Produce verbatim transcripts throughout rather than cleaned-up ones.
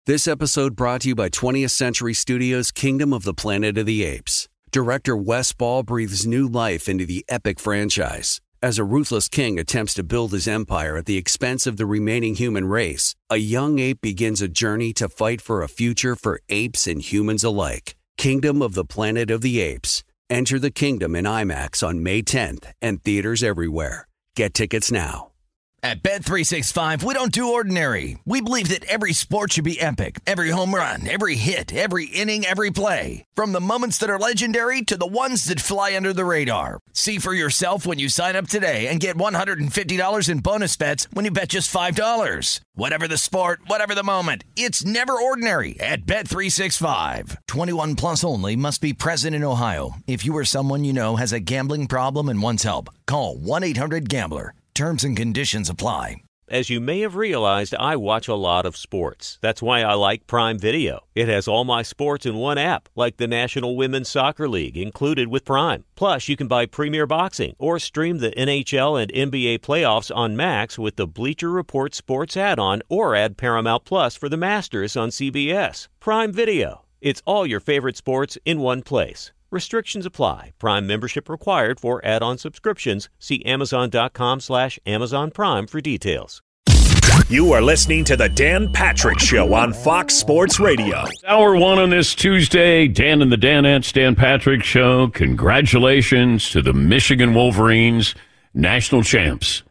This episode brought to you by twentieth Century Studios' Kingdom of the Planet of the Apes. Director Wes Ball breathes new life into the epic franchise. As a ruthless king attempts to build his empire at the expense of the remaining human race, a young ape begins a journey to fight for a future for apes and humans alike. Kingdom of the Planet of the Apes. Enter the kingdom in IMAX on May tenth and theaters everywhere. Get tickets now. At Bet three sixty-five, we don't do ordinary. We believe that every sport should be epic. Every home run, every hit, every inning, every play. From the moments that are legendary to the ones that fly under the radar. See for yourself when you sign up today and get one hundred fifty dollars in bonus bets when you bet just five dollars. Whatever the sport, whatever the moment, it's never ordinary at Bet three sixty-five. twenty-one plus only. Must be present in Ohio. If you or someone you know has a gambling problem and wants help, call one eight hundred gambler. Terms and conditions apply. As you may have realized, I watch a lot of sports. That's why I like Prime Video. It has all my sports in one app, like the National Women's Soccer League, included with Prime. Plus, you can buy Premier Boxing or stream the N H L and N B A playoffs on Max with the Bleacher Report Sports add-on, or add Paramount Plus for the Masters on C B S. Prime Video. It's all your favorite sports in one place. Restrictions apply. Prime membership required for add-on subscriptions. See Amazon.com slash Amazon Prime for details. You are listening to the Dan Patrick Show on Fox Sports Radio. Hour one on this Tuesday, Dan and the Danettes, Dan Patrick Show. Congratulations to the Michigan Wolverines, national champs.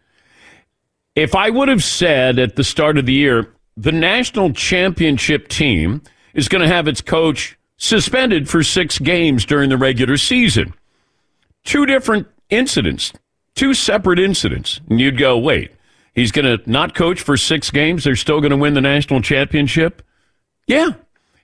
If I would have said at the start of the year, the national championship team is going to have its coach suspended for six games during the regular season. Two different incidents, two separate incidents. And you'd go, wait, he's going to not coach for six games? They're still going to win the national championship? Yeah.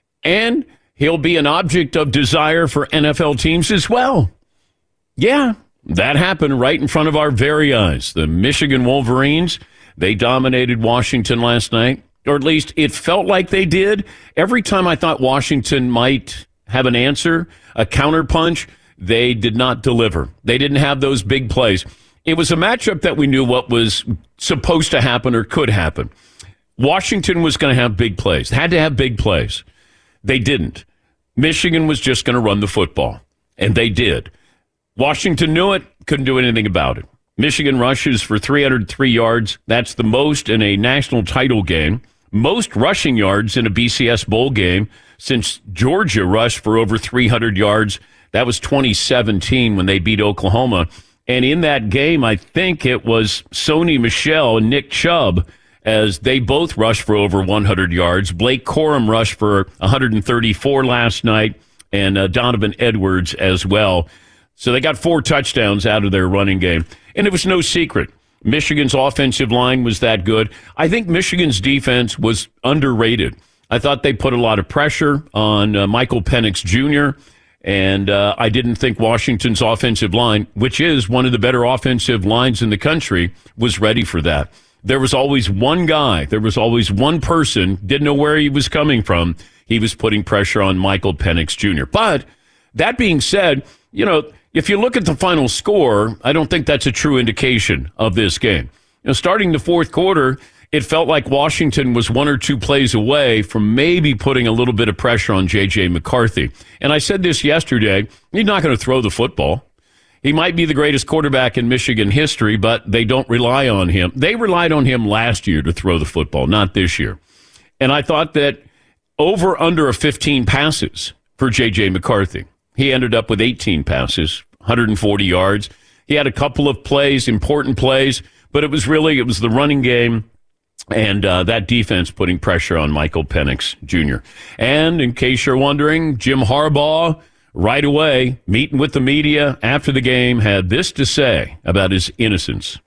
And he'll be an object of desire for N F L teams as well. Yeah, that happened right in front of our very eyes. The Michigan Wolverines, they dominated Washington last night. Or at least it felt like they did. Every time I thought Washington might have an answer, a counterpunch, they did not deliver. They didn't have those big plays. It was a matchup that we knew what was supposed to happen or could happen. Washington was going to have big plays, had to have big plays. They didn't. Michigan was just going to run the football, and they did. Washington knew it, couldn't do anything about it. Michigan rushes for three hundred three yards. That's the most in a national title game. Most rushing yards in a B C S bowl game since Georgia rushed for over three hundred yards. That was twenty seventeen when they beat Oklahoma. And in that game, I think it was Sony Michel and Nick Chubb, as they both rushed for over one hundred yards. Blake Corum rushed for one hundred thirty-four last night, and uh, Donovan Edwards as well. So they got four touchdowns out of their running game. And it was no secret. Michigan's offensive line was that good. I think Michigan's defense was underrated. I thought they put a lot of pressure on uh, Michael Penix Junior, and uh, I didn't think Washington's offensive line, which is one of the better offensive lines in the country, was ready for that. There was always one guy, there was always one person, didn't know where he was coming from. He was putting pressure on Michael Penix Junior But that being said, you know, if you look at the final score, I don't think that's a true indication of this game. You know, starting the fourth quarter, it felt like Washington was one or two plays away from maybe putting a little bit of pressure on J J McCarthy. And I said this yesterday, he's not going to throw the football. He might be the greatest quarterback in Michigan history, but they don't rely on him. They relied on him last year to throw the football, not this year. And I thought that over under a fifteen passes for J J McCarthy. He ended up with eighteen passes, one hundred forty yards. He had a couple of plays, important plays, but it was really, it was the running game and uh, that defense putting pressure on Michael Penix Junior And in case you're wondering, Jim Harbaugh, right away, meeting with the media after the game, had this to say about his innocence.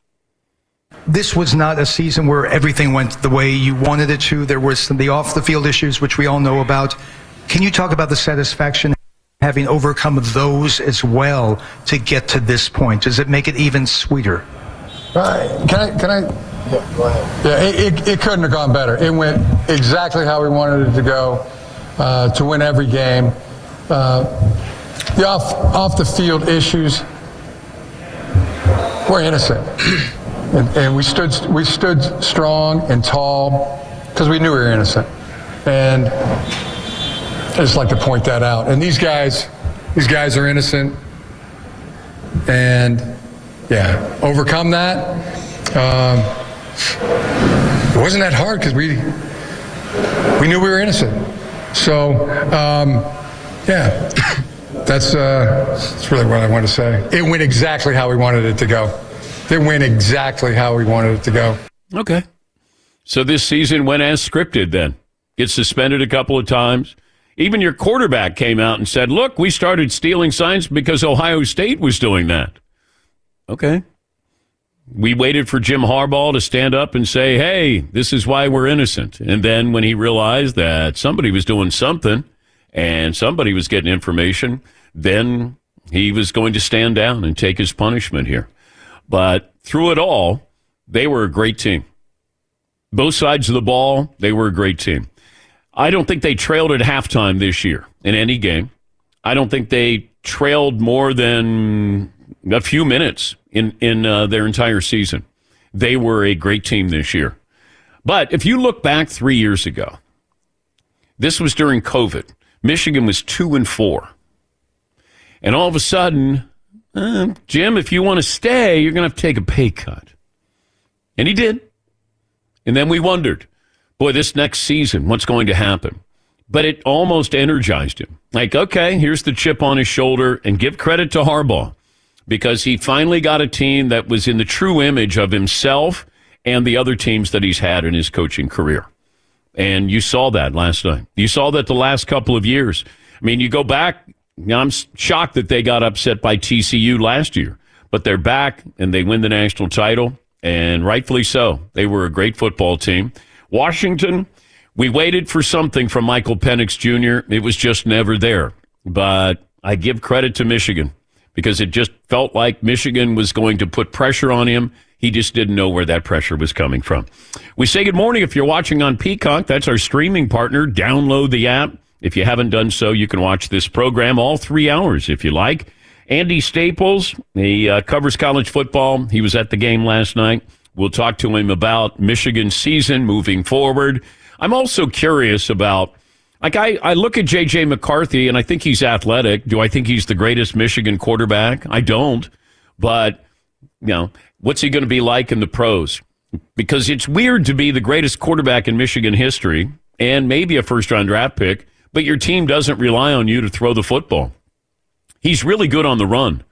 This was not a season where everything went the way you wanted it to. There was some, the off-the-field issues, which we all know about. Can you talk about the satisfaction having overcome those as well to get to this point? Does it make it even sweeter? Right. Can I? Can I? Yeah, go ahead. Yeah, it, it, it couldn't have gone better. It went exactly how we wanted it to go, uh, to win every game. Uh, the off off the field issues, we're innocent, and, and we stood we stood strong and tall because we knew we were innocent. And I just like to point that out. And these guys, these guys are innocent. And, yeah, overcome that. Um, it wasn't that hard because we, we knew we were innocent. So, um, yeah, that's, uh, that's really what I want to say. It went exactly how we wanted it to go. It went exactly how we wanted it to go. Okay. So this season went as scripted then. Gets suspended a couple of times. Even your quarterback came out and said, look, we started stealing signs because Ohio State was doing that. Okay. We waited for Jim Harbaugh to stand up and say, hey, this is why we're innocent. And then when he realized that somebody was doing something and somebody was getting information, then he was going to stand down and take his punishment here. But through it all, they were a great team. Both sides of the ball, they were a great team. I don't think they trailed at halftime this year in any game. I don't think they trailed more than a few minutes in, in uh, their entire season. They were a great team this year. But if you look back three years ago, this was during COVID. Michigan was two and four. And all of a sudden, uh, Jim, if you want to stay, you're going to have to take a pay cut. And he did. And then we wondered, boy, this next season, what's going to happen? But it almost energized him. Like, okay, here's the chip on his shoulder, and give credit to Harbaugh because he finally got a team that was in the true image of himself and the other teams that he's had in his coaching career. And you saw that last night. You saw that the last couple of years. I mean, you go back, you know, I'm shocked that they got upset by T C U last year, but they're back and they win the national title. And rightfully so. They were a great football team. Washington, we waited for something from Michael Penix Junior It was just never there. But I give credit to Michigan because it just felt like Michigan was going to put pressure on him. He just didn't know where that pressure was coming from. We say good morning if you're watching on Peacock. That's our streaming partner. Download the app. If you haven't done so, you can watch this program all three hours if you like. Andy Staples, he uh, covers college football. He was at the game last night. We'll talk to him about Michigan's season moving forward. I'm also curious about, like, I, I look at J J McCarthy, and I think he's athletic. Do I think he's the greatest Michigan quarterback? I don't. But, you know, what's he going to be like in the pros? Because it's weird to be the greatest quarterback in Michigan history and maybe a first-round draft pick, but your team doesn't rely on you to throw the football. He's really good on the run,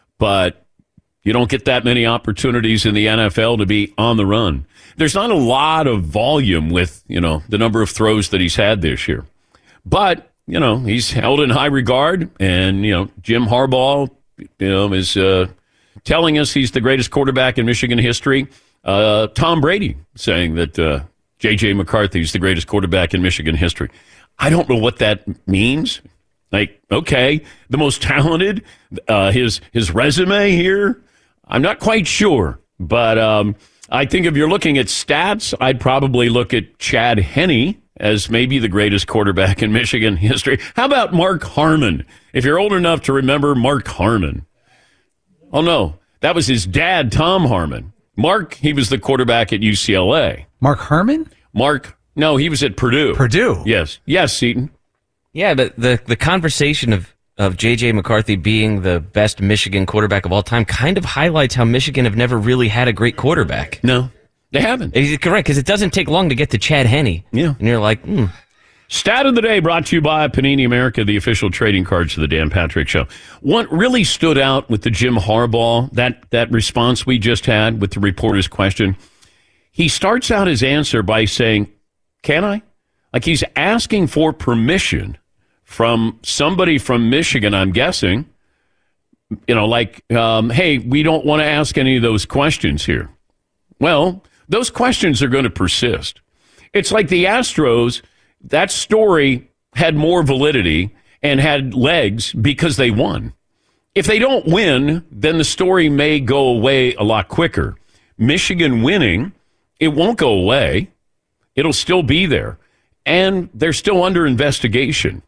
but you don't get that many opportunities in the N F L to be on the run. There's not a lot of volume with, you know, the number of throws that he's had this year. But, you know, he's held in high regard, and, you know, Jim Harbaugh, you know, is uh, telling us he's the greatest quarterback in Michigan history. Uh, Tom Brady saying that uh, J J McCarthy is the greatest quarterback in Michigan history. I don't know what that means. Like, okay, the most talented, uh, his his resume here, I'm not quite sure. But um, I think if you're looking at stats, I'd probably look at Chad Henne as maybe the greatest quarterback in Michigan history. How about Mark Harmon? If you're old enough to remember Mark Harmon. Oh, no, that was his dad, Tom Harmon. Mark, he was the quarterback at U C L A. Mark Harmon? Mark, no, he was at Purdue. Purdue? Yes. Yes, Seton. Yeah, but the, the conversation of, of J J McCarthy being the best Michigan quarterback of all time kind of highlights how Michigan have never really had a great quarterback. No, they haven't. It's correct, because it doesn't take long to get to Chad Henne. Yeah. And you're like, hmm. Stat of the day brought to you by Panini America, the official trading cards of the Dan Patrick Show. What really stood out with the Jim Harbaugh, that, that response we just had with the reporter's question, he starts out his answer by saying, can I? Like he's asking for permission from somebody from Michigan, I'm guessing, you know, like, um, hey, we don't want to ask any of those questions here. Well, those questions are going to persist. It's like the Astros, that story had more validity and had legs because they won. If they don't win, then the story may go away a lot quicker. Michigan winning, it won't go away. It'll still be there. And they're still under investigation.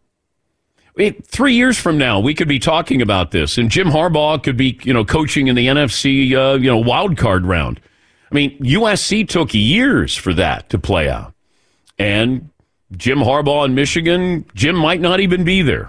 It, three years from now, we could be talking about this, and Jim Harbaugh could be, you know, coaching in the N F C, uh, you know, wild card round. I mean, U S C took years for that to play out, and Jim Harbaugh in Michigan, Jim might not even be there.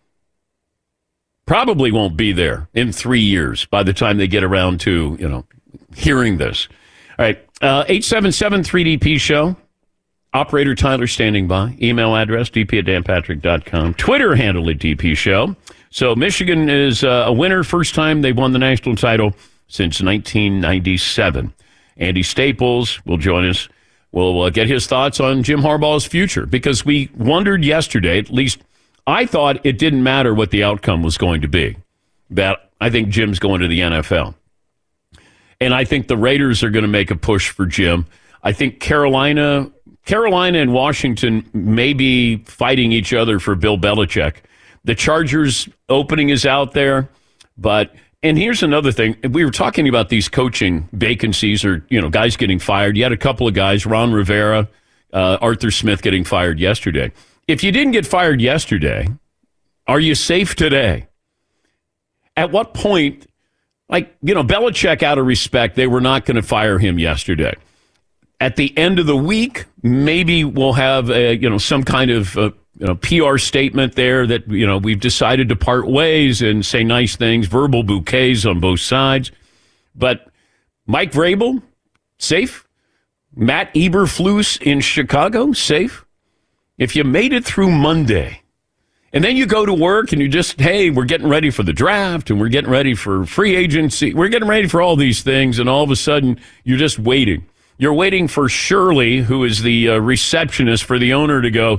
Probably won't be there in three years by the time they get around to, you know, hearing this. All right, uh, eight seven seven three D P show. Operator Tyler standing by. Email address, d p at dan patrick dot com. Twitter handle at D P show. So Michigan is uh, a winner. First time they've won the national title since nineteen ninety-seven. Andy Staples will join us. We'll uh, get his thoughts on Jim Harbaugh's future, because we wondered yesterday, at least I thought it didn't matter what the outcome was going to be, that I think Jim's going to the N F L. And I think the Raiders are going to make a push for Jim. I think Carolina... Carolina and Washington may be fighting each other for Bill Belichick. The Chargers opening is out there, but and here's another thing. We were talking about these coaching vacancies, or you know, guys getting fired. You had a couple of guys, Ron Rivera, uh, Arthur Smith, getting fired yesterday. If you didn't get fired yesterday, are you safe today? At what point, like you know, Belichick, out of respect, they were not going to fire him yesterday. At the end of the week, maybe we'll have a, you know some kind of uh, you know P R statement there that you know we've decided to part ways and say nice things, verbal bouquets on both sides. But Mike Vrabel, safe. Matt Eberflus in Chicago, safe. If you made it through Monday, and then you go to work and you just, hey, we're getting ready for the draft and we're getting ready for free agency, we're getting ready for all these things, and all of a sudden you're just waiting. You're waiting for Shirley, who is the uh, receptionist, for the owner to go,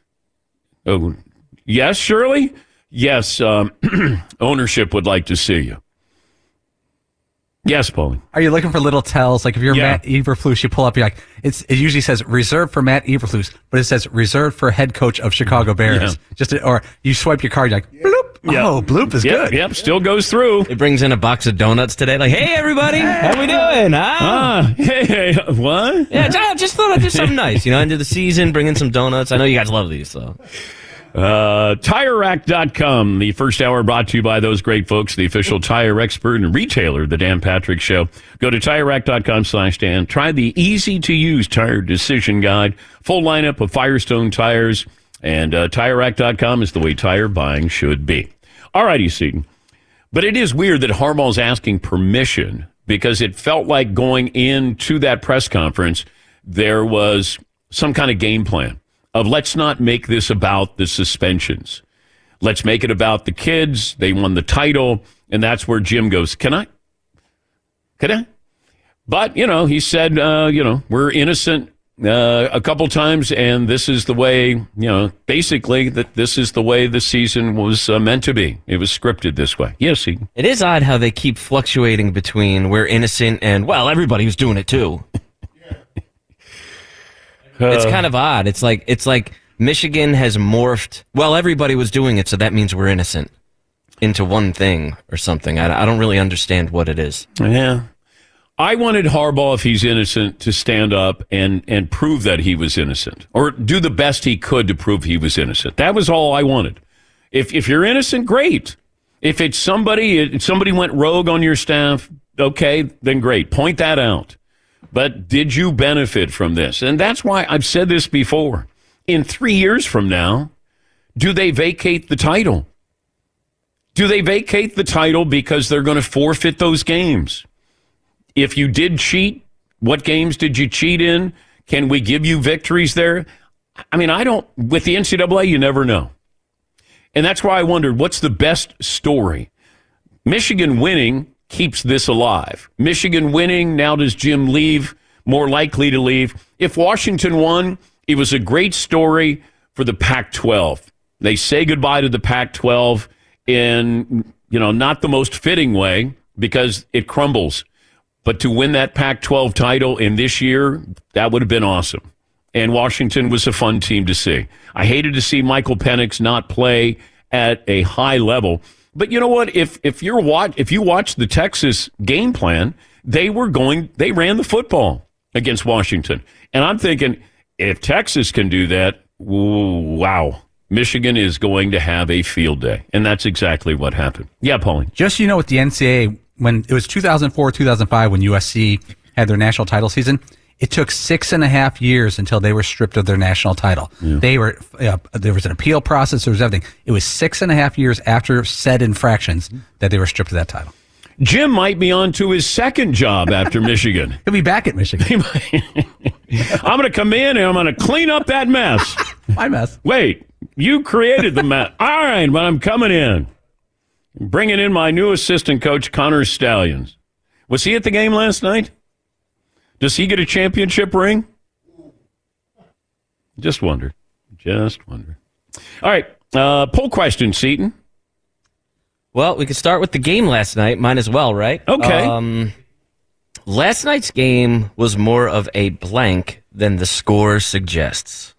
oh, yes, Shirley? Yes, um, ownership would like to see you. Yes, Paulie. Are you looking for little tells? Like if you're Yeah. Matt Eberflus, you pull up, you're like, it's, it usually says reserved for Matt Eberflus, but it says reserved for head coach of Chicago Bears. Yeah. Just to, Or you swipe your card, you're like, bloop. Yep. Oh, bloop is Yep, good. Yep, still goes through. It brings in a box of donuts today. Like, hey, everybody, how we doing? Huh? Ah, hey, hey, what? Yeah, just, just thought I'd do something nice. You know, end of the season, bring in some donuts. I know you guys love these, so. Uh, Tire Rack dot com, the first hour brought to you by those great folks, the official tire expert and retailer, the Dan Patrick Show. Go to Tire Rack dot com slash Dan. Try the easy-to-use tire decision guide. Full lineup of Firestone tires. And uh, Tire Rack dot com is the way tire buying should be. All righty, Seton. But it is weird that Harbaugh's asking permission, because it felt like going into that press conference, there was some kind of game plan of let's not make this about the suspensions. Let's make it about the kids. They won the title. And that's where Jim goes, can I? Can I? But, you know, he said, uh, you know, we're innocent uh, a couple times, and this is the way, you know, basically that this is the way the season was uh, meant to be. It was scripted this way. Yes, he. It is odd how they keep fluctuating between we're innocent and, well, everybody was doing it too. It's kind of odd. It's like it's like Michigan has morphed. Well, everybody was doing it, so that means we're innocent, into one thing or something. I, I don't really understand what it is. Yeah. I wanted Harbaugh, if he's innocent, to stand up and, and prove that he was innocent, or do the best he could to prove he was innocent. That was all I wanted. If if you're innocent, great. If it's somebody, if somebody went rogue on your staff, okay, then great. Point that out. But did you benefit from this? And that's why I've said this before. In three years from now, do they vacate the title? Do they vacate the title because they're going to forfeit those games? If you did cheat, what games did you cheat in? Can we give you victories there? I mean, I don't, with the N C double A, you never know. And that's why I wondered, what's the best story? Michigan winning keeps this alive. Michigan winning, now does Jim leave? More likely to leave. If Washington won, it was a great story for the Pac twelve. They say goodbye to the Pac twelve in, you know, not the most fitting way, because it crumbles. But to win that Pac twelve title in this year, that would have been awesome. And Washington was a fun team to see. I hated to see Michael Penix not play at a high level. But you know what? If if you're watch if you watch the Texas game plan, they were going they ran the football against Washington. And I'm thinking, if Texas can do that, wow, Michigan is going to have a field day. And that's exactly what happened. Yeah, Pauline. Just so you know, with the N C double A, when it was two thousand four, two thousand five, when U S C had their national title season, It took six and a half years until they were stripped of their national title. Yeah. They were uh, there was an appeal process. There was everything. It was six and a half years after said infractions that they were stripped of that title. Jim might be on to his second job after Michigan. He'll be back at Michigan. I'm going to come in and I'm going to clean up that mess. My mess. Wait, you created the mess. All right, but I'm coming in. Bringing in my new assistant coach, Connor Stallions. Was he at the game last night? Does he get a championship ring? Just wonder. Just wonder. All right, uh, poll question, Seton. Well, we could start with the game last night. Mine as well, right? Okay. Um, last night's game was more of a blank than the score suggests.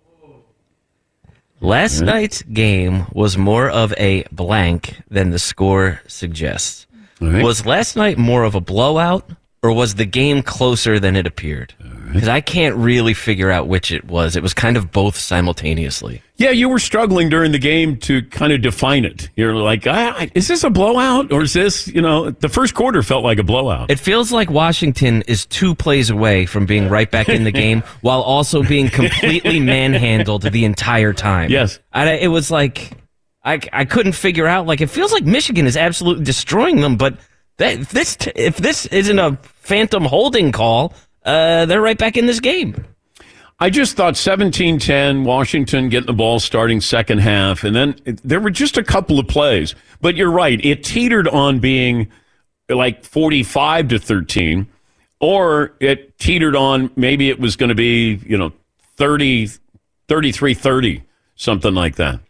Last mm-hmm. night's game was more of a blank than the score suggests. Right. Was last night more of a blowout, or was the game closer than it appeared? Because right. I can't really figure out which it was. It was kind of both simultaneously. Yeah, you were struggling during the game to kind of define it. You're like, ah, is this a blowout, or is this, you know, the first quarter felt like a blowout. It feels like Washington is two plays away from being right back in the game while also being completely manhandled the entire time. Yes. I, it was like, I, I couldn't figure out, like, it feels like Michigan is absolutely destroying them, but that, if, this, if this isn't a phantom holding call, uh, they're right back in this game. I just thought seventeen ten, Washington getting the ball starting second half, and then there were just a couple of plays. But you're right, it teetered on being like forty-five to thirteen, or it teetered on maybe it was going to be, you know, thirty, thirty-three thirty, something like that.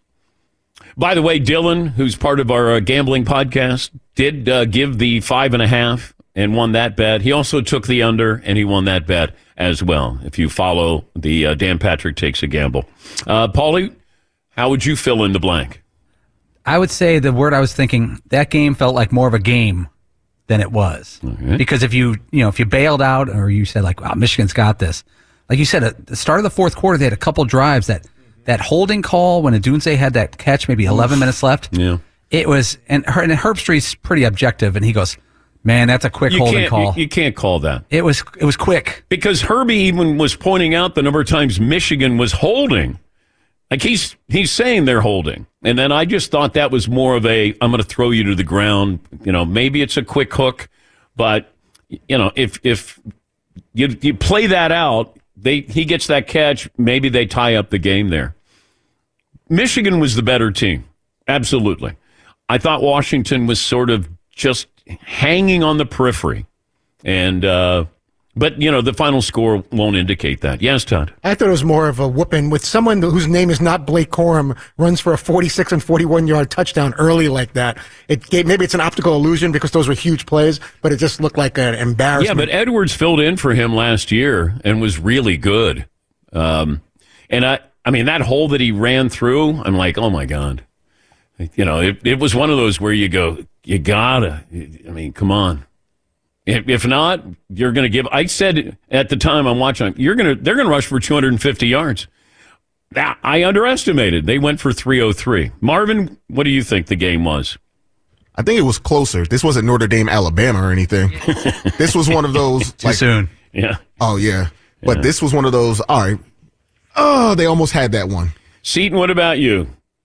By the way, Dylan, who's part of our uh, gambling podcast, did uh, give the five and a half and won that bet. He also took the under, and he won that bet as well, if you follow the uh, Dan Patrick Takes a Gamble. Uh, Paulie, how would you fill in the blank? I would say the word I was thinking, that game felt like more of a game than it was. Okay. Because if you, you know, if you bailed out or you said like, wow, Michigan's got this. Like you said, at the start of the fourth quarter, they had a couple drives that, that holding call when Odunze had that catch, maybe eleven Oof. minutes left. Yeah. It was, and, and Herbstreit's pretty objective, and he goes, man, that's a quick you holding call. You, you can't call that. It was it was quick. Because Herbie even was pointing out the number of times Michigan was holding. Like he's he's saying they're holding. And then I just thought that was more of a, I'm going to throw you to the ground. You know, maybe it's a quick hook, but, you know, if if you you play that out, they he gets that catch, maybe they tie up the game there. Michigan was the better team. Absolutely. I thought Washington was sort of just hanging on the periphery. And, uh, but, you know, the final score won't indicate that. Yes, Todd? I thought it was more of a whooping with someone whose name is not Blake Corum runs for a forty-six and forty-one yard touchdown early like that. It gave, maybe it's an optical illusion because those were huge plays, but it just looked like an embarrassment. Yeah, but Edwards filled in for him last year and was really good. Um, and I, I mean, that hole that he ran through, I'm like, oh my God. You know, it, it was one of those where you go, you gotta, I mean, come on. If, if not, you're going to give, I said at the time I'm watching, you're going to, they're going to rush for two hundred fifty yards. I underestimated. They went for three oh three. Marvin, what do you think the game was? I think it was closer. This wasn't Notre Dame, Alabama or anything. This was one of those. Too like, soon. Yeah. Oh, yeah. But yeah. This was one of those, all right. Oh, they almost had that one. Seton, what about you?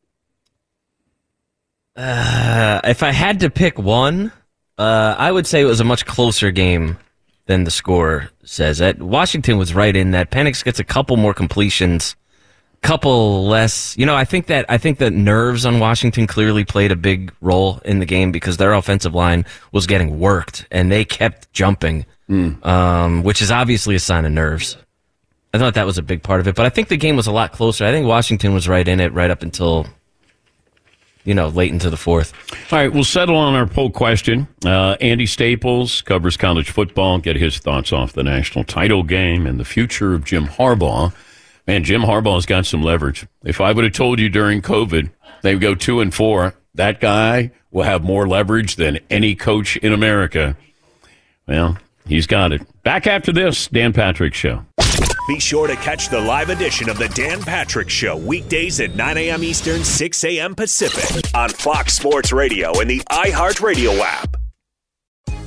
Uh, if I had to pick one, uh, I would say it was a much closer game than the score says. That Washington was right in that. Penix gets a couple more completions, couple less. You know, I think that I think that nerves on Washington clearly played a big role in the game because their offensive line was getting worked and they kept jumping, mm. um, which is obviously a sign of nerves. I thought that was a big part of it, but I think the game was a lot closer. I think Washington was right in it right up until, you know, late into the fourth. All right, we'll settle on our poll question. Uh, Andy Staples covers college football. Get his thoughts off the national title game and the future of Jim Harbaugh. Man, Jim Harbaugh's got some leverage. If I would have told you during COVID they would go two and four, that guy will have more leverage than any coach in America. Well, he's got it. Back after this, Dan Patrick Show. Be sure to catch the live edition of the Dan Patrick Show weekdays at nine a.m. Eastern, six a.m. Pacific on Fox Sports Radio and the iHeartRadio app.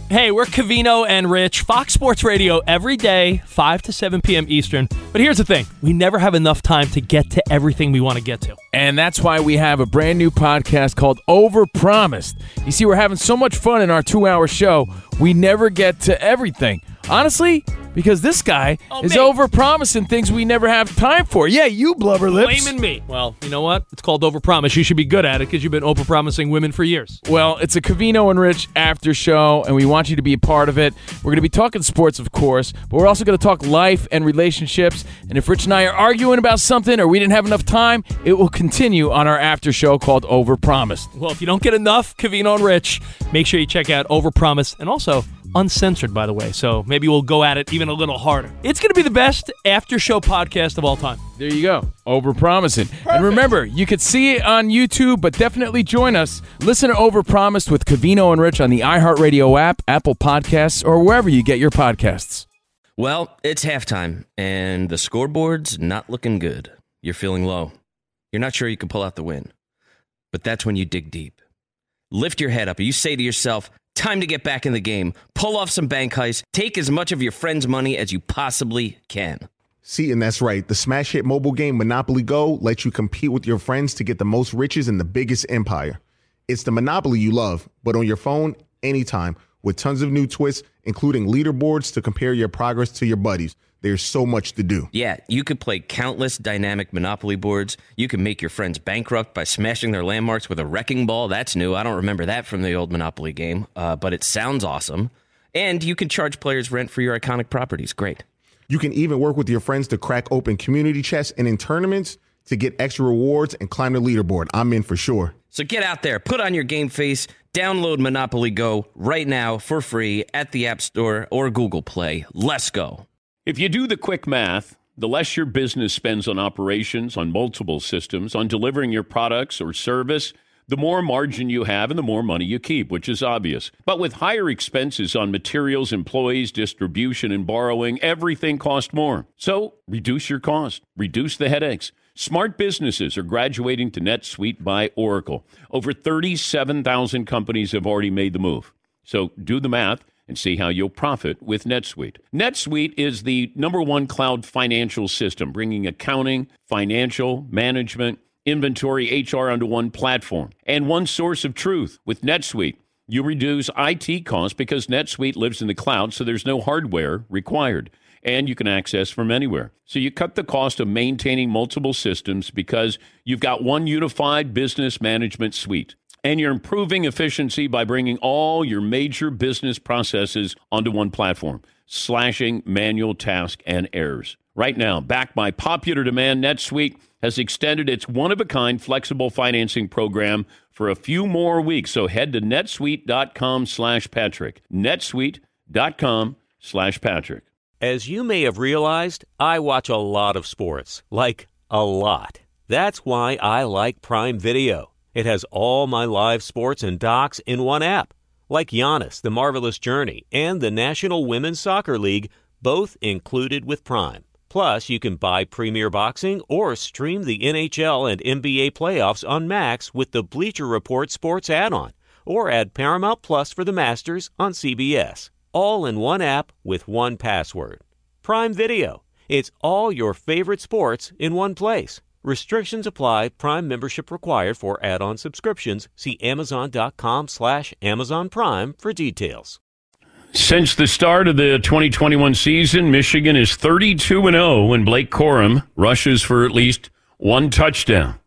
Hey, we're Covino and Rich, Fox Sports Radio every day, five to seven p.m. Eastern. But here's the thing. We never have enough time to get to everything we want to get to. And that's why we have a brand new podcast called Overpromised. You see, we're having so much fun in our two-hour show, we never get to everything. Honestly, because this guy Oh, is me. overpromising things we never have time for. Yeah, you blubber lips. Blaming me. Well, you know what? It's called overpromise. You should be good at it because you've been overpromising women for years. Well, it's a Covino and Rich after show, and we want you to be a part of it. We're going to be talking sports, of course, but we're also going to talk life and relationships. And if Rich and I are arguing about something or we didn't have enough time, it will continue on our after show called Overpromised. Well, if you don't get enough Covino and Rich, make sure you check out Overpromise and also uncensored, by the way. So maybe we'll go at it even a little harder. It's going to be the best after show podcast of all time. There you go. Overpromising. And remember, you could see it on YouTube, but definitely join us. Listen to Overpromised with Covino and Rich on the iHeartRadio app, Apple Podcasts, or wherever you get your podcasts. Well, it's halftime, and the scoreboard's not looking good. You're feeling low. You're not sure you can pull out the win. But that's when you dig deep. Lift your head up, and you say to yourself, time to get back in the game. Pull off some bank heists. Take as much of your friend's money as you possibly can. See, and that's right. The smash hit mobile game Monopoly Go lets you compete with your friends to get the most riches in the biggest empire. It's the Monopoly you love, but on your phone, anytime, with tons of new twists, including leaderboards to compare your progress to your buddies. There's so much to do. Yeah, you could play countless dynamic Monopoly boards. You can make your friends bankrupt by smashing their landmarks with a wrecking ball. That's new. I don't remember that from the old Monopoly game, uh, but it sounds awesome. And you can charge players rent for your iconic properties. Great. You can even work with your friends to crack open community chests and in tournaments to get extra rewards and climb the leaderboard. I'm in for sure. So get out there, put on your game face, download Monopoly Go right now for free at the App Store or Google Play. Let's go. If you do the quick math, the less your business spends on operations, on multiple systems, on delivering your products or service, the more margin you have and the more money you keep, which is obvious. But with higher expenses on materials, employees, distribution, and borrowing, everything costs more. So reduce your cost, reduce the headaches. Smart businesses are graduating to NetSuite by Oracle. Over thirty-seven thousand companies have already made the move. So do the math and see how you'll profit with NetSuite. NetSuite is the number one cloud financial system, bringing accounting, financial, management, inventory, H R onto one platform and one source of truth. With NetSuite, you reduce I T costs because NetSuite lives in the cloud, so there's no hardware required, and you can access from anywhere. So you cut the cost of maintaining multiple systems because you've got one unified business management suite. And you're improving efficiency by bringing all your major business processes onto one platform, slashing manual tasks and errors. Right now, backed by popular demand, NetSuite has extended its one-of-a-kind flexible financing program for a few more weeks. So head to netsuite.com slash Patrick. netsuite.com slash Patrick. As you may have realized, I watch a lot of sports. Like, a lot. That's why I like Prime Video. It has all my live sports and docs in one app, like Giannis, The Marvelous Journey, and the National Women's Soccer League, both included with Prime. Plus, you can buy Premier Boxing or stream the N H L and N B A playoffs on Max with the Bleacher Report Sports add-on, or add Paramount Plus for the Masters on C B S. All in one app with one password. Prime Video. It's all your favorite sports in one place. Restrictions apply. Prime membership required for add-on subscriptions. See Amazon.com slash Amazon Prime for details. Since the start of the twenty twenty-one season, Michigan is thirty-two and oh when Blake Corum rushes for at least one touchdown.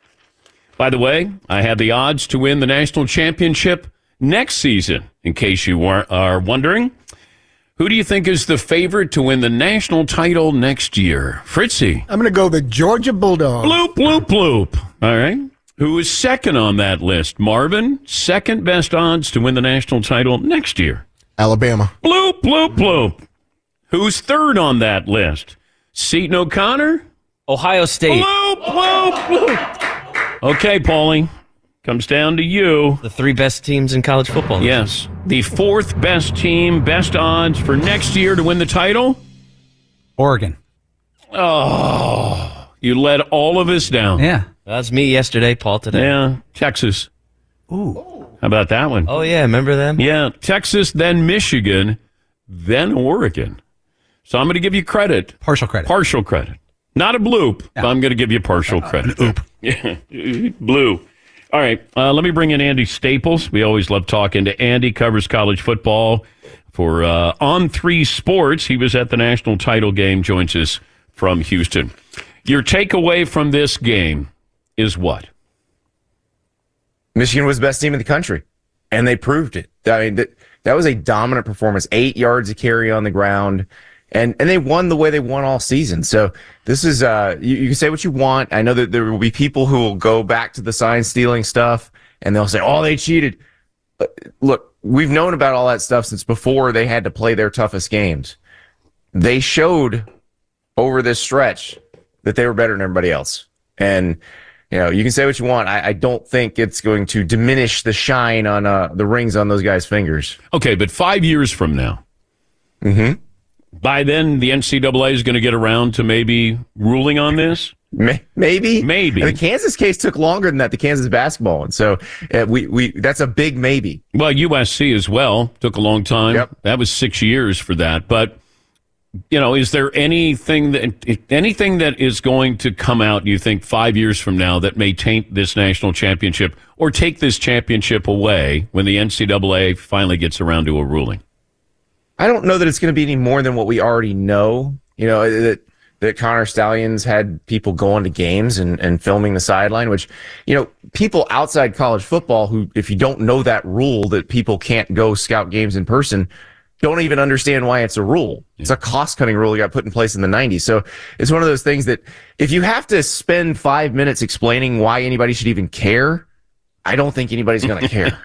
By the way, I have the odds to win the national championship next season, in case you are wondering. Who do you think is the favorite to win the national title next year? Fritzy. I'm going to go the Georgia Bulldogs. Bloop, bloop, bloop. All right. Who is second on that list? Marvin, second best odds to win the national title next year. Alabama. Bloop, bloop, bloop. Who's third on that list? Seton O'Connor? Ohio State. Bloop, bloop, bloop. Okay, Paulie. Comes down to you. The three best teams in college football. Yes. The fourth best team, best odds for next year to win the title? Oregon. Oh, you let all of us down. Yeah. That was me yesterday, Paul today. Yeah, Texas. Ooh. How about that one? Oh, yeah. Remember them? Yeah. Texas, then Michigan, then Oregon. So I'm going to give you credit. Partial credit. Partial credit. Not a bloop, yeah. but I'm going to give you partial uh, credit. An oop. Yeah. Blue. All right. Uh, let me bring in Andy Staples. We always love talking to Andy. Covers college football for uh, On three Sports. He was at the national title game. Joins us from Houston. Your takeaway from this game is what? Michigan was the best team in the country, and they proved it. I mean, that, that was a dominant performance. Eight yards of carry on the ground, and, and they won the way they won all season. So this is, uh, you, you can say what you want. I know that there will be people who will go back to the sign-stealing stuff, and they'll say, oh, they cheated. But look, we've known about all that stuff since before they had to play their toughest games. They showed over this stretch that they were better than everybody else. And you know, you can say what you want. I, I don't think it's going to diminish the shine on uh, the rings on those guys' fingers. Okay, but five years from now, mm-hmm. by then the N C double A is going to get around to maybe ruling on this? Maybe. Maybe. And the Kansas case took longer than that, the Kansas basketball one. So uh, we, we that's a big maybe. Well, U S C as well took a long time. Yep. That was six years for that. But you know, is there anything that anything that is going to come out, you think, five years from now that may taint this national championship or take this championship away when the N C double A finally gets around to a ruling? I don't know that it's going to be any more than what we already know. You know, that that Connor Stallions had people going to games and, and filming the sideline, which, you know, people outside college football who, if you don't know that rule that people can't go scout games in person, don't even understand why it's a rule. It's a cost-cutting rule that got put in place in the nineties. So it's one of those things that if you have to spend five minutes explaining why anybody should even care, I don't think anybody's going to care.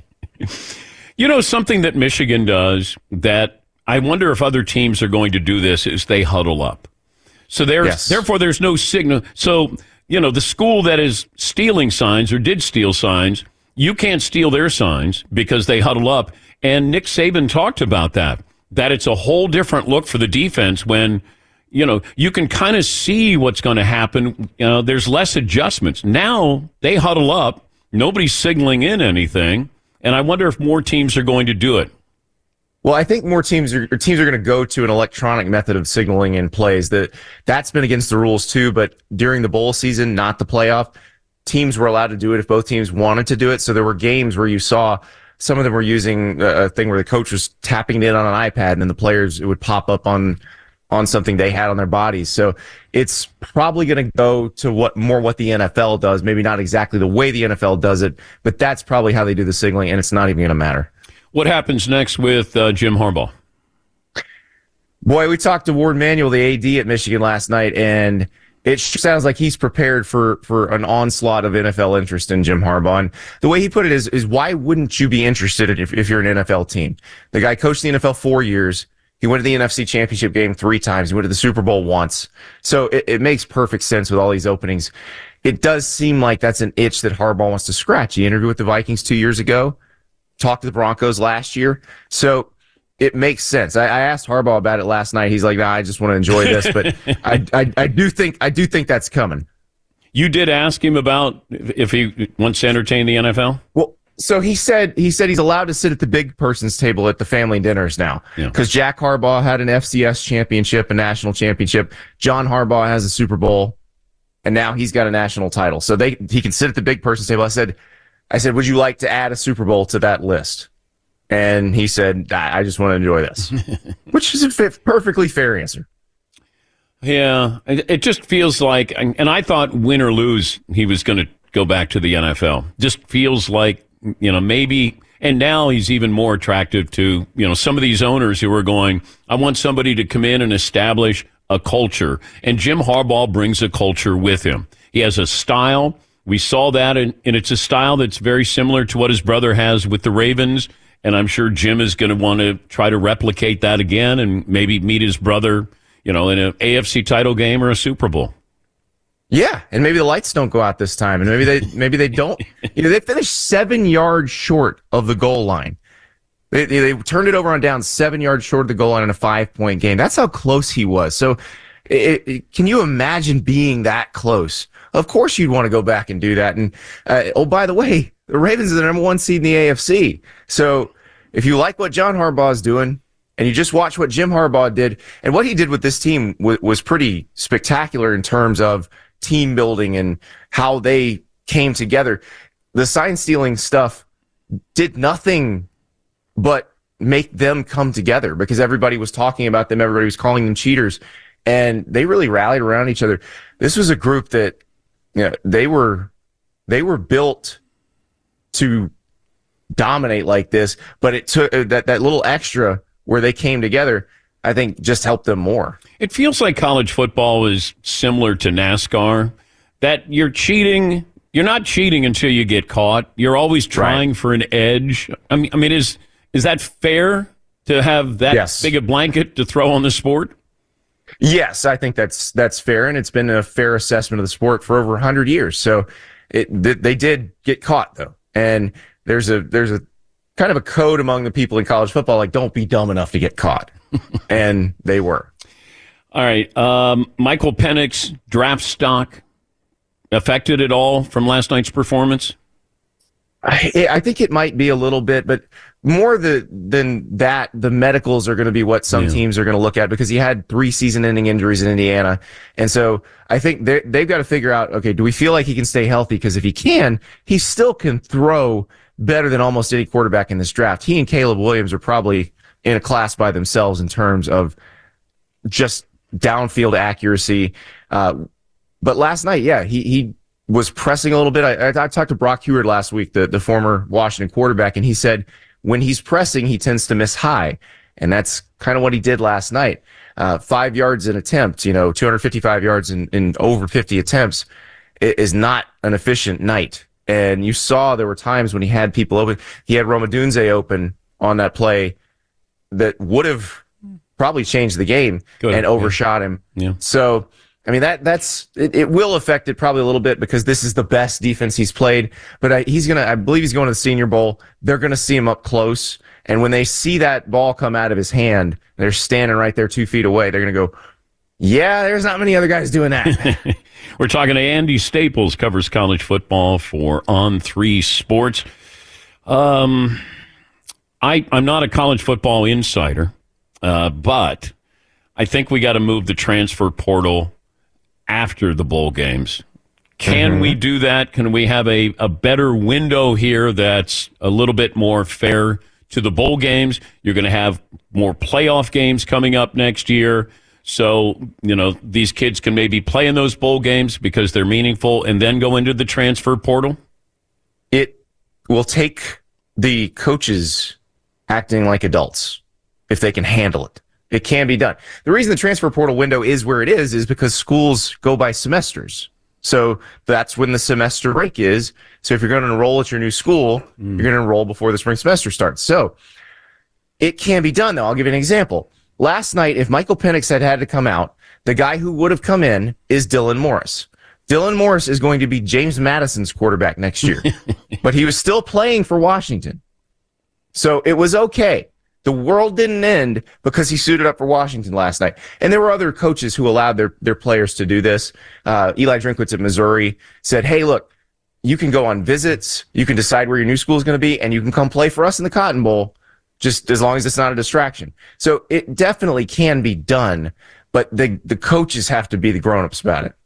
You know, something that Michigan does that I wonder if other teams are going to do this is they huddle up. So there's, yes. therefore, there's no signal. So, you know, the school that is stealing signs or did steal signs, you can't steal their signs because they huddle up. And Nick Saban talked about that, that it's a whole different look for the defense when, you know, you can kind of see what's going to happen. You know, there's less adjustments. Now they huddle up. Nobody's signaling in anything. And I wonder if more teams are going to do it. Well, I think more teams are, teams are going to go to an electronic method of signaling in plays. That that's been against the rules too, but during the bowl season, not the playoff, teams were allowed to do it if both teams wanted to do it. So there were games where you saw some of them were using a thing where the coach was tapping it on an iPad and then the players, it would pop up on, on something they had on their bodies. So it's probably going to go to what more what the N F L does. Maybe not exactly the way the N F L does it, but that's probably how they do the signaling, and it's not even going to matter. What happens next with uh, Jim Harbaugh? Boy, we talked to Ward Manuel, the A D at Michigan last night, and it sounds like he's prepared for, for an onslaught of N F L interest in Jim Harbaugh. And the way he put it is, is why wouldn't you be interested if, if you're an N F L team? The guy coached the N F L four years. He went to the N F C Championship game three times. He went to the Super Bowl once. So it, it makes perfect sense with all these openings. It does seem like that's an itch that Harbaugh wants to scratch. He interviewed with the Vikings two years ago, talked to the Broncos last year. So it makes sense. I, I asked Harbaugh about it last night. He's like, nah, I just want to enjoy this. But I, I, I do think, I do think that's coming. You did ask him about if he wants to entertain the N F L? Well, so he said, he said he's allowed to sit at the big person's table at the family dinners now. Because yeah. Jack Harbaugh had an F C S championship, a national championship. John Harbaugh has a Super Bowl. And now he's got a national title. So they, he can sit at the big person's table. I said, I said, would you like to add a Super Bowl to that list? And he said, I just want to enjoy this, which is a perfectly fair answer. Yeah, it just feels like, and I thought win or lose, he was going to go back to the N F L. Just feels like, you know, maybe, and now he's even more attractive to, you know, some of these owners who are going, I want somebody to come in and establish a culture. And Jim Harbaugh brings a culture with him. He has a style. We saw that, and, and it's a style that's very similar to what his brother has with the Ravens. And I'm sure Jim is going to want to try to replicate that again and maybe meet his brother, you know, in an A F C title game or a Super Bowl. Yeah, and maybe the lights don't go out this time, and maybe they maybe they don't. You know, they finished seven yards short of the goal line. They, they they turned it over on down seven yards short of the goal line in a five point game. That's how close he was. So, it, it, can you imagine being that close of course you'd want to go back and do that. And, uh, oh, by the way, the Ravens are the number one seed in the A F C. So if you like what John Harbaugh is doing, and you just watch what Jim Harbaugh did, and what he did with this team w- was pretty spectacular in terms of team building and how they came together. The sign stealing stuff did nothing but make them come together because everybody was talking about them. Everybody was calling them cheaters, and they really rallied around each other. This was a group that, you know, they were, they were built to dominate like this, but it took that, that little extra where they came together, I think just helped them more. It feels like college football is similar to NASCAR, that you're cheating. You're not cheating until you get caught. You're always trying right. for an edge. I mean, I mean, is is that fair to have that yes. big a blanket to throw on the sport? Yes, I think that's that's fair, and it's been a fair assessment of the sport for over one hundred years. So it they did get caught, though. And there's a there's a kind of a code among the people in college football, like, don't be dumb enough to get caught. And they were. All right. Um, Michael Penix draft stock affected at all from last night's performance? I, I think it might be a little bit, but more the, than that, the medicals are going to be what some yeah. teams are going to look at because he had three season-ending injuries in Indiana. And so I think they've got to figure out, okay, do we feel like he can stay healthy? Because if he can, he still can throw better than almost any quarterback in this draft. He and Caleb Williams are probably in a class by themselves in terms of just downfield accuracy. Uh, but last night, yeah, he he was pressing a little bit. I, I, I talked to Brock Huard last week, the, the former Washington quarterback, and he said when he's pressing, he tends to miss high. And that's kind of what he did last night. Uh, five yards an attempt, you know, two hundred fifty-five yards in, in over fifty attempts is not an efficient night. And you saw there were times when he had people open. He had Rome Odunze open on that play that would have probably changed the game Good. and overshot yeah. him. Yeah. So, I mean, that that's it, it will affect it probably a little bit because this is the best defense he's played. But I, he's going to, I believe he's going to the Senior Bowl. They're going to see him up close. And when they see that ball come out of his hand, they're standing right there two feet away. They're going to go, yeah, there's not many other guys doing that. We're talking to Andy Staples, covers college football for On three Sports. Um, I, I'm not a college football insider, uh, but I think we got to move the transfer portal after the bowl games. Can mm-hmm. we do that? Can we have a, a better window here that's a little bit more fair to the bowl games? You're going to have more playoff games coming up next year. So, you know, these kids can maybe play in those bowl games because they're meaningful and then go into the transfer portal? It will take the coaches acting like adults if they can handle it. It can be done. The reason the transfer portal window is where it is is because schools go by semesters. So that's when the semester break is. So if you're going to enroll at your new school, mm. you're going to enroll before the spring semester starts. So it can be done, though. I'll give you an example. Last night, if Michael Penix had had to come out, the guy who would have come in is Dylan Morris. Dylan Morris is going to be James Madison's quarterback next year, but he was still playing for Washington. So it was okay. The world didn't end because he suited up for Washington last night. And there were other coaches who allowed their, their players to do this. Uh, Eli Drinkwitz at Missouri said, hey, look, you can go on visits. You can decide where your new school is going to be, and you can come play for us in the Cotton Bowl, just as long as it's not a distraction. So it definitely can be done, but the, the coaches have to be the grown-ups about it.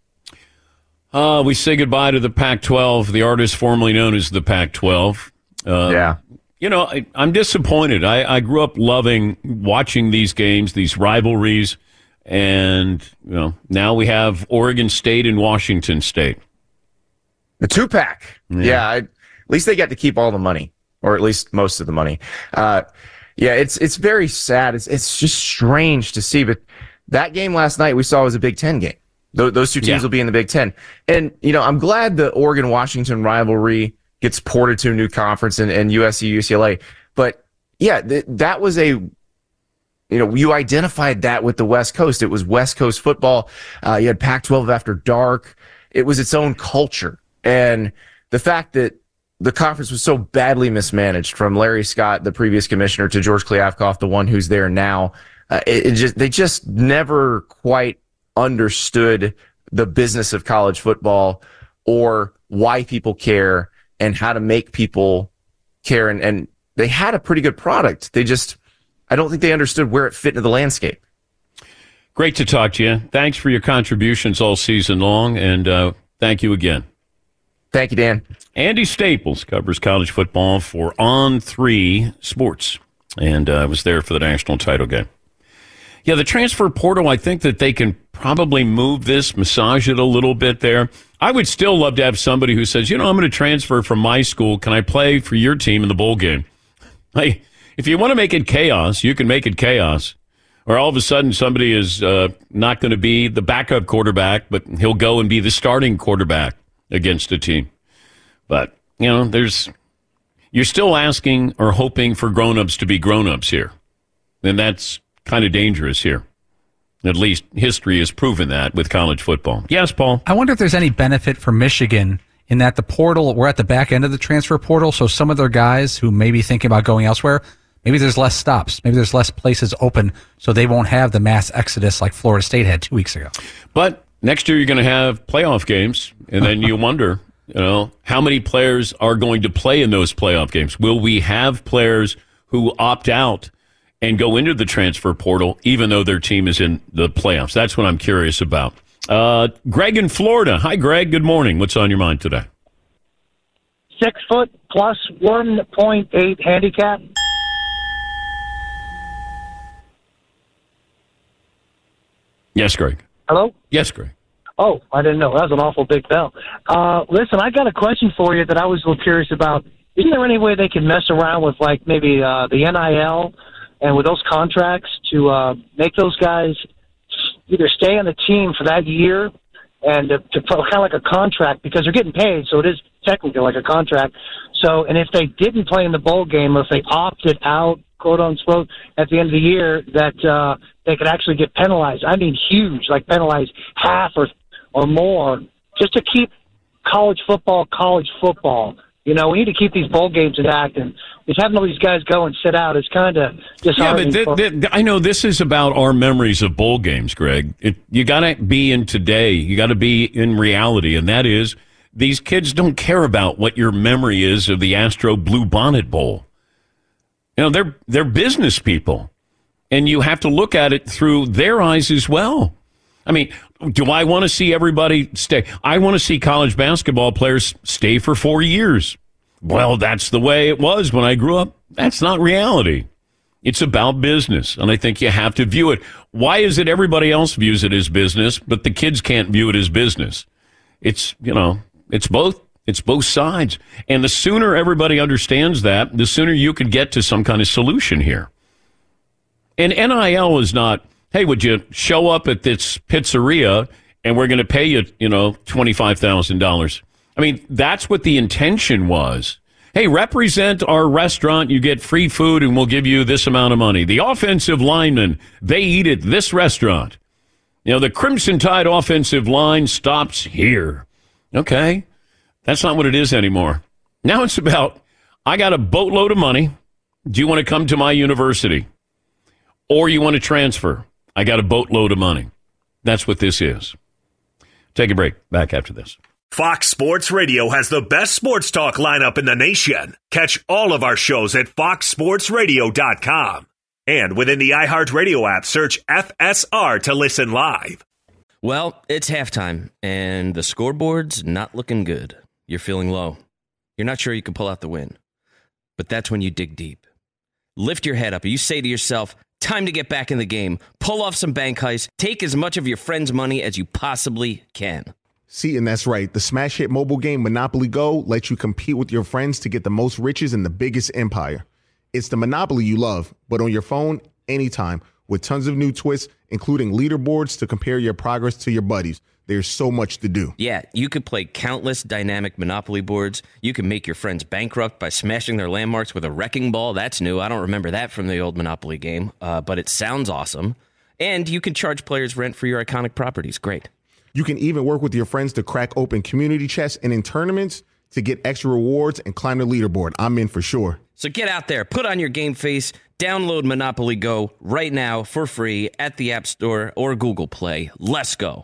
Uh, we say goodbye to the Pac twelve, the artist formerly known as the Pac twelve. Uh, yeah. You know, I, I'm disappointed. I, I grew up loving watching these games, these rivalries, and you know now we have Oregon State and Washington State. The two-pack. Yeah, yeah I, at least they got to keep all the money, or at least most of the money. Uh, yeah, it's it's very sad. It's it's just strange to see, but that game last night we saw was a Big Ten game. Th- those two teams yeah. will be in the Big Ten, and you know I'm glad the Oregon-Washington rivalry gets ported to a new conference and, and U S C, U C L A. But yeah, th- that was a, you know, you identified that with the West Coast. It was West Coast football. Uh, you had Pac twelve after dark. It was its own culture. And the fact that the conference was so badly mismanaged from Larry Scott, the previous commissioner, to George Kliavkoff, the one who's there now, uh, it, it just, they just never quite understood the business of college football or why people care and how to make people care. And, and they had a pretty good product. They just, I don't think they understood where it fit into the landscape. Great to talk to you. Thanks for your contributions all season long, and uh, thank you again. Thank you, Dan. Andy Staples covers college football for On three Sports, and uh, was there for the national title game. Yeah, the transfer portal, I think that they can probably move this, massage it a little bit there. I would still love to have somebody who says, you know, I'm going to transfer from my school. Can I play for your team in the bowl game? Like, if you want to make it chaos, you can make it chaos. Or all of a sudden somebody is uh, not going to be the backup quarterback, but he'll go and be the starting quarterback against a team. But, you know, there's you're still asking or hoping for grown-ups to be grown-ups here. And that's kind of dangerous here. At least history has proven that with college football. Yes, Paul? I wonder if there's any benefit for Michigan in that the portal, we're at the back end of the transfer portal, so some of their guys who may be thinking about going elsewhere, maybe there's less stops. Maybe there's less places open, so they won't have the mass exodus like Florida State had two weeks ago. But next year you're going to have playoff games, and then you wonder, you know, how many players are going to play in those playoff games? Will we have players who opt out and go into the transfer portal even though their team is in the playoffs? That's what I'm curious about. Uh, Greg in Florida. Hi, Greg. Good morning. What's on your mind today? Six foot plus one point eight handicap. Yes, Greg. Hello? Yes, Greg. Oh, I didn't know. That was an awful big bell. Uh, listen, I got a question for you that I was a little curious about. Isn't there any way they can mess around with, like, maybe uh, the N I L and with those contracts to uh, make those guys either stay on the team for that year and to, to kind of like a contract, because they're getting paid, so it is technically like a contract. So, and if they didn't play in the bowl game, or if they opted out, quote unquote, at the end of the year, that uh, they could actually get penalized. I mean, huge, like penalized half or or more, just to keep college football college football. You know, we need to keep these bowl games intact, and just having all these guys go and sit out is kind of disheartening. Yeah, but th- th- I know this is about our memories of bowl games, Greg. It, you got to be in today. You got to be in reality, and that is these kids don't care about what your memory is of the Astro Blue Bonnet Bowl. You know, they're they're business people, and you have to look at it through their eyes as well. I mean, do I want to see everybody stay? I want to see college basketball players stay for four years. Well, that's the way it was when I grew up. That's not reality. It's about business, and I think you have to view it. Why is it everybody else views it as business, but the kids can't view it as business? It's, you know, it's both. It's both sides. And the sooner everybody understands that, the sooner you could get to some kind of solution here. And N I L is not, hey, would you show up at this pizzeria and we're going to pay you, you know, twenty-five thousand dollars. I mean, that's what the intention was. Hey, represent our restaurant, you get free food, and we'll give you this amount of money. The offensive linemen, they eat at this restaurant. You know, the Crimson Tide offensive line stops here. Okay, that's not what it is anymore. Now it's about, I got a boatload of money. Do you want to come to my university? Or you want to transfer? I got a boatload of money. That's what this is. Take a break. Back after this. Fox Sports Radio has the best sports talk lineup in the nation. Catch all of our shows at fox sports radio dot com. And within the iHeartRadio app, search F S R to listen live. Well, it's halftime, and the scoreboard's not looking good. You're feeling low. You're not sure you can pull out the win. But that's when you dig deep. Lift your head up, and you say to yourself, time to get back in the game. Pull off some bank heists. Take as much of your friend's money as you possibly can. See, and that's right. The smash hit mobile game Monopoly Go lets you compete with your friends to get the most riches in the biggest empire. It's the Monopoly you love, but on your phone, anytime, with tons of new twists, including leaderboards to compare your progress to your buddies. There's so much to do. Yeah, you could play countless dynamic Monopoly boards. You can make your friends bankrupt by smashing their landmarks with a wrecking ball. That's new. I don't remember that from the old Monopoly game, uh, but it sounds awesome. And you can charge players rent for your iconic properties. Great. You can even work with your friends to crack open community chests and in tournaments to get extra rewards and climb the leaderboard. I'm in for sure. So get out there, put on your game face, download Monopoly Go right now for free at the App Store or Google Play. Let's go.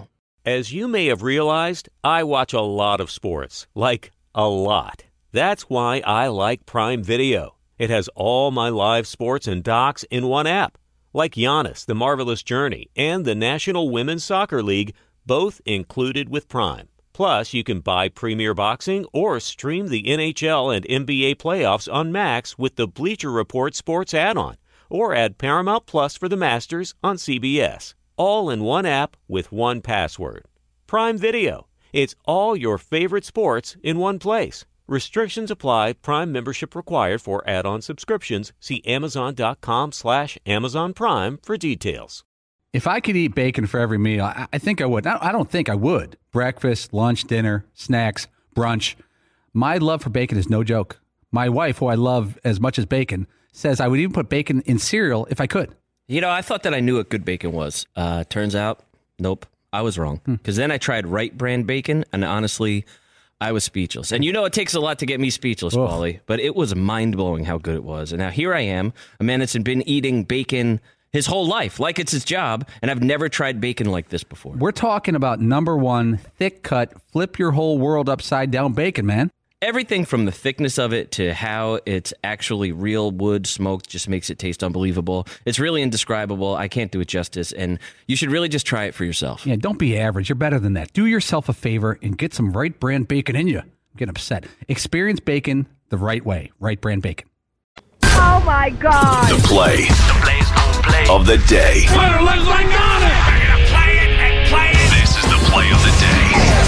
As you may have realized, I watch a lot of sports. Like, a lot. That's why I like Prime Video. It has all my live sports and docs in one app. Like Giannis, The Marvelous Journey, and the National Women's Soccer League, both included with Prime. Plus, you can buy Premier Boxing or stream the N H L and N B A playoffs on Max with the Bleacher Report Sports add-on, or add Paramount Plus for the Masters on C B S. All in one app with one password. Prime Video. It's all your favorite sports in one place. Restrictions apply. Prime membership required for add-on subscriptions. See Amazon.com slash Amazon Prime for details. If I could eat bacon for every meal, I, I think I would. I don't think I would. Breakfast, lunch, dinner, snacks, brunch. My love for bacon is no joke. My wife, who I love as much as bacon, says I would even put bacon in cereal if I could. You know, I thought that I knew what good bacon was. Uh, turns out, nope, I was wrong. Because then I tried right brand bacon, and honestly, I was speechless. And you know, it takes a lot to get me speechless, Oof. Paulie, but it was mind-blowing how good it was. And now here I am, a man that's been eating bacon his whole life, like it's his job, and I've never tried bacon like this before. We're talking about number one, thick-cut, flip your whole world upside-down bacon, man. Everything from the thickness of it to how it's actually real wood smoked just makes it taste unbelievable. It's really indescribable. I can't do it justice, and you should really just try it for yourself. Yeah, don't be average. You're better than that. Do yourself a favor and get some right brand bacon in you. Get upset. Experience bacon the right way. Right brand bacon. Oh, my God. The play, the plays, the play of the day. Twitter looks like on it. They're going to play it and play it. This is the play of the day.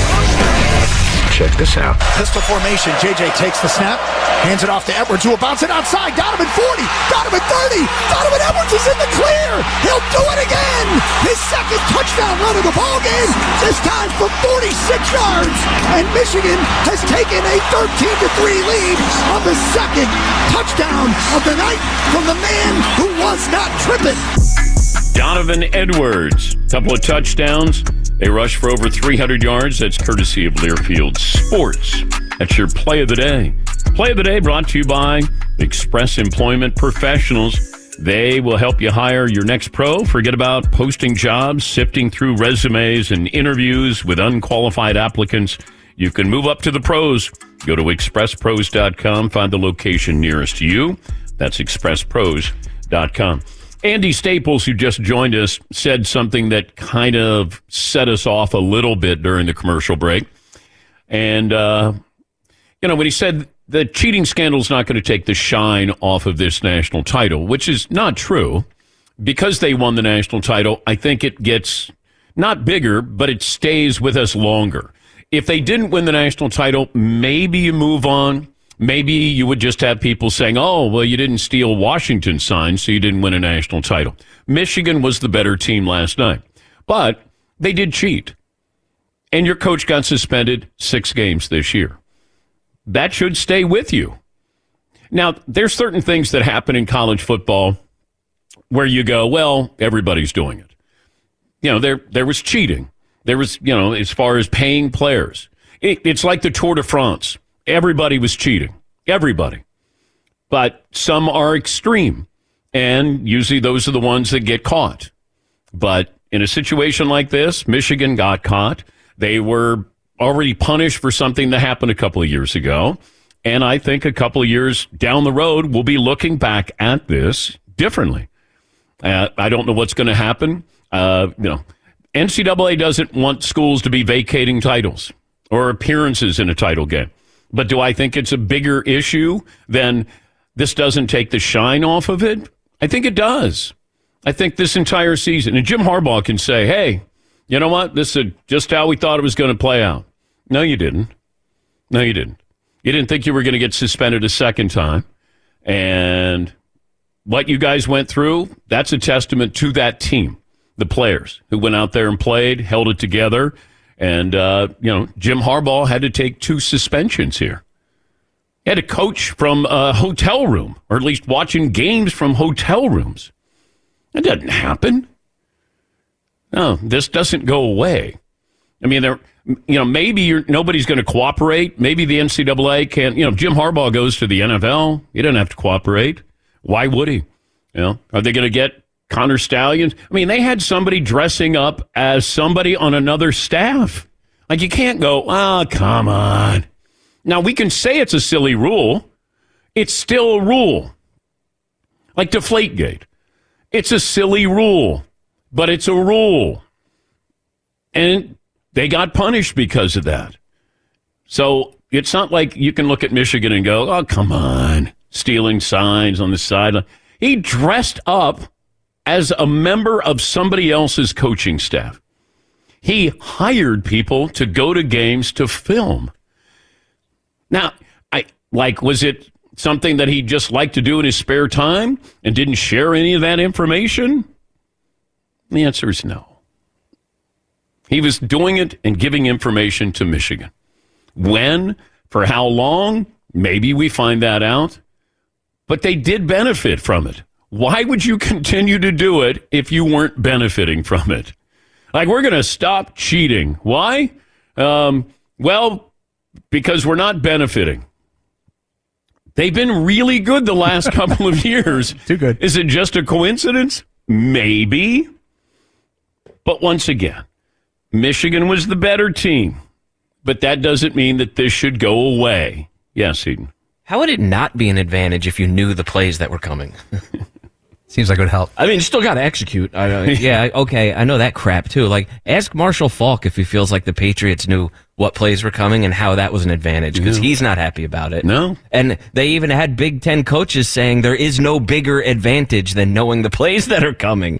Check this out. Pistol formation. J J takes the snap, hands it off to Edwards, who will bounce it outside. Donovan forty, Donovan thirty. Donovan Edwards is in the clear. He'll do it again. His second touchdown run of the ball game. This time from forty-six yards. And Michigan has taken a thirteen to three lead on the second touchdown of the night from the man who was not tripping. Donovan Edwards, couple of touchdowns. They rushed for over three hundred yards. That's courtesy of Learfield Sports. That's your play of the day. Play of the day brought to you by Express Employment Professionals. They will help you hire your next pro. Forget about posting jobs, sifting through resumes and interviews with unqualified applicants. You can move up to the pros. Go to express pros dot com. Find the location nearest to you. That's express pros dot com. Andy Staples, who just joined us, said something that kind of set us off a little bit during the commercial break. And, uh, you know, when he said the cheating scandal is not going to take the shine off of this national title, which is not true. Because they won the national title, I think it gets not bigger, but it stays with us longer. If they didn't win the national title, maybe you move on. Maybe you would just have people saying, oh, well, you didn't steal Washington's sign, so you didn't win a national title. Michigan was the better team last night. But they did cheat. And your coach got suspended six games this year. That should stay with you. Now, there's certain things that happen in college football where you go, well, everybody's doing it. You know, there there was cheating. There was, you know, as far as paying players. It, it's like the Tour de France. Everybody was cheating. Everybody. But some are extreme. And usually those are the ones that get caught. But in a situation like this, Michigan got caught. They were already punished for something that happened a couple of years ago. And I think a couple of years down the road, we'll be looking back at this differently. Uh, I don't know what's going to happen. Uh, you know, N C double A doesn't want schools to be vacating titles or appearances in a title game. But do I think it's a bigger issue than this doesn't take the shine off of it? I think it does. I think this entire season, and Jim Harbaugh can say, hey, you know what? This is just how we thought it was going to play out. No, you didn't. No, you didn't. You didn't think you were going to get suspended a second time. And what you guys went through, that's a testament to that team, the players who went out there and played, held it together. And, uh, you know, Jim Harbaugh had to take two suspensions here. He had to coach from a hotel room, or at least watching games from hotel rooms. That doesn't happen. No, this doesn't go away. I mean, there, you know, maybe you're, nobody's going to cooperate. Maybe the N C double A can't. You know, Jim Harbaugh goes to the N F L. He doesn't have to cooperate. Why would he? You know, are they going to get Connor Stallions. I mean, they had somebody dressing up as somebody on another staff. Like, you can't go, oh, come on. Now, we can say it's a silly rule. It's still a rule. Like Deflategate. It's a silly rule, but it's a rule. And they got punished because of that. So it's not like you can look at Michigan and go, oh, come on, stealing signs on the sideline. He dressed up as a member of somebody else's coaching staff. He hired people to go to games to film. Now, I like, was it something that he just liked to do in his spare time and didn't share any of that information? The answer is no. He was doing it and giving information to Michigan. When, for how long, maybe we find that out. But they did benefit from it. Why would you continue to do it if you weren't benefiting from it? Like, we're going to stop cheating. Why? Um, well, because we're not benefiting. They've been really good the last couple of years. Too good. Is it just a coincidence? Maybe. But once again, Michigan was the better team. But that doesn't mean that this should go away. Yes, Eden. How would it not be an advantage if you knew the plays that were coming? Seems like it would help. I mean, you still got to execute. I know, yeah, okay, I know that crap, too. Like, ask Marshall Faulk if he feels like the Patriots knew what plays were coming and how that was an advantage, because he's not happy about it. No. And they even had Big Ten coaches saying there is no bigger advantage than knowing the plays that are coming.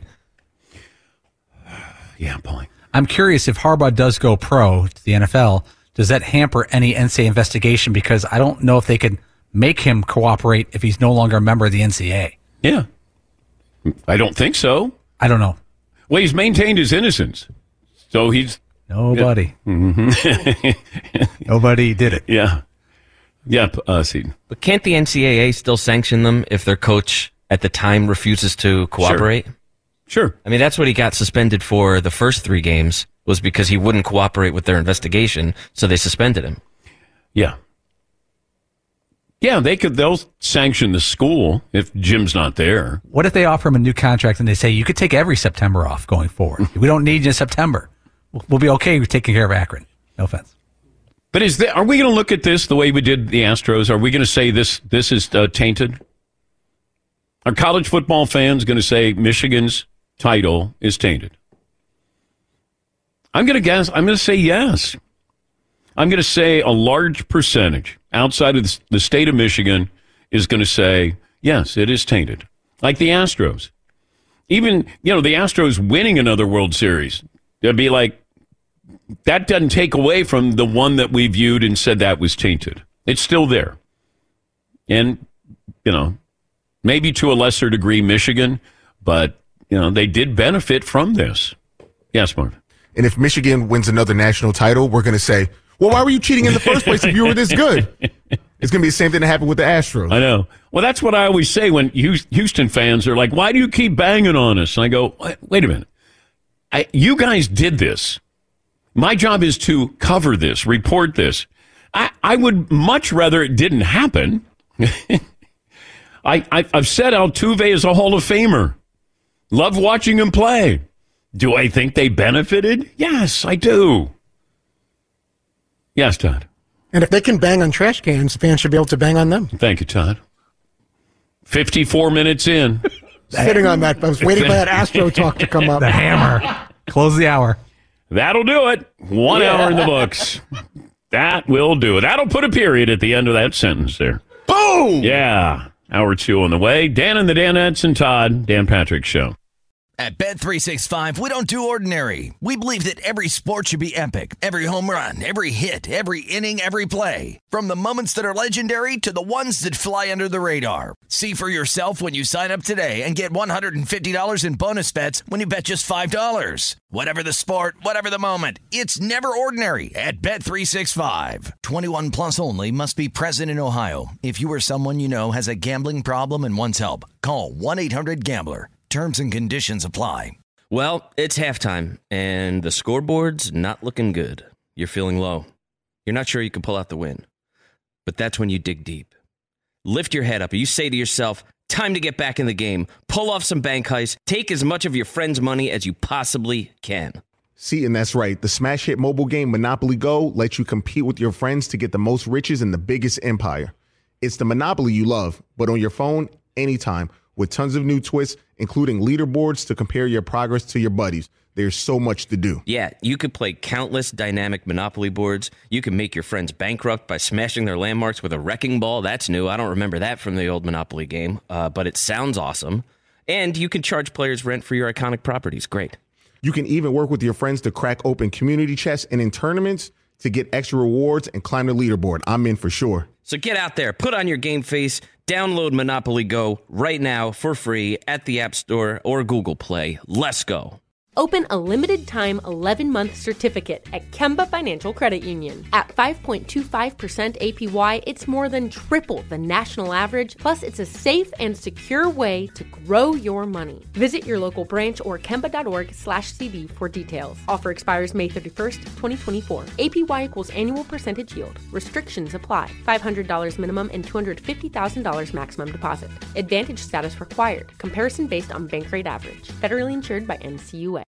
Yeah, boy. I'm curious if Harbaugh does go pro to the N F L, does that hamper any N C A A investigation? Because I don't know if they could make him cooperate if he's no longer a member of the N C A A. Yeah. I don't think so. I don't know. Well, he's maintained his innocence. So he's... Nobody. Yeah. Mm-hmm. Nobody did it. Yeah. Yep, uh, Seton. But can't the N C A A still sanction them if their coach at the time refuses to cooperate? Sure. Sure. I mean, that's what he got suspended for the first three games, was because he wouldn't cooperate with their investigation, so they suspended him. Yeah. Yeah, they could. They'll sanction the school if Jim's not there. What if they offer him a new contract and they say, you could take every September off going forward? We don't need you in September. We'll be okay with taking care of Akron. No offense. But is there, are we going to look at this the way we did the Astros? Are we going to say this this is uh, tainted? Are college football fans going to say Michigan's title is tainted? I'm going to guess. I'm going to say yes. I'm going to say a large percentage outside of the state of Michigan is going to say, yes, it is tainted. Like the Astros. Even, you know, the Astros winning another World Series. It'd be like, that doesn't take away from the one that we viewed and said that was tainted. It's still there. And, you know, maybe to a lesser degree Michigan, but, you know, they did benefit from this. Yes, Marv. And if Michigan wins another national title, we're going to say, well, why were you cheating in the first place if you were this good? It's going to be the same thing that happened with the Astros. I know. Well, that's what I always say when Houston fans are like, why do you keep banging on us? And I go, wait a minute. I, you guys did this. My job is to cover this, report this. I, I would much rather it didn't happen. I, I, I've said Altuve is a Hall of Famer. Love watching him play. Do I think they benefited? Yes, I do. Yes, Todd. And if they can bang on trash cans, fans should be able to bang on them. Thank you, Todd. fifty-four minutes in. Sitting on that. I was waiting for that Astro talk to come up. The hammer. Close the hour. That'll do it. One yeah. hour in the books. That will do it. That'll put a period at the end of that sentence there. Boom! Yeah. Hour two on the way. Dan and the Danettes and Todd. Dan Patrick Show. At Bet three sixty-five, we don't do ordinary. We believe that every sport should be epic. Every home run, every hit, every inning, every play. From the moments that are legendary to the ones that fly under the radar. See for yourself when you sign up today and get one hundred fifty dollars in bonus bets when you bet just five dollars. Whatever the sport, whatever the moment, it's never ordinary at Bet three sixty-five. twenty-one plus only. Must be present in Ohio. If you or someone you know has a gambling problem and wants help, call one eight hundred gambler. Terms and conditions apply. Well, it's halftime, and the scoreboard's not looking good. You're feeling low. You're not sure you can pull out the win. But that's when you dig deep. Lift your head up, and you say to yourself, Time to get back in the game. Pull off some bank heists. Take as much of your friend's money as you possibly can. See, and that's right. The smash hit mobile game Monopoly Go lets you compete with your friends to get the most riches in the biggest empire. It's the Monopoly you love, but on your phone, anytime, with tons of new twists, including leaderboards to compare your progress to your buddies. There's so much to do. Yeah, you could play countless dynamic Monopoly boards. You can make your friends bankrupt by smashing their landmarks with a wrecking ball. That's new. I don't remember that from the old Monopoly game, uh, but it sounds awesome. And you can charge players rent for your iconic properties. Great. You can even work with your friends to crack open community chests and in tournaments to get extra rewards and climb the leaderboard. I'm in for sure. So get out there, put on your game face, download Monopoly Go right now for free at the App Store or Google Play. Let's go. Open a limited-time eleven-month certificate at Kemba Financial Credit Union. At five point two five percent A P Y, it's more than triple the national average, plus it's a safe and secure way to grow your money. Visit your local branch or kemba.org slash CD for details. Offer expires May thirty-first, twenty twenty-four. A P Y equals annual percentage yield. Restrictions apply. five hundred dollars minimum and two hundred fifty thousand dollars maximum deposit. Advantage status required. Comparison based on bank rate average. Federally insured by N C U A.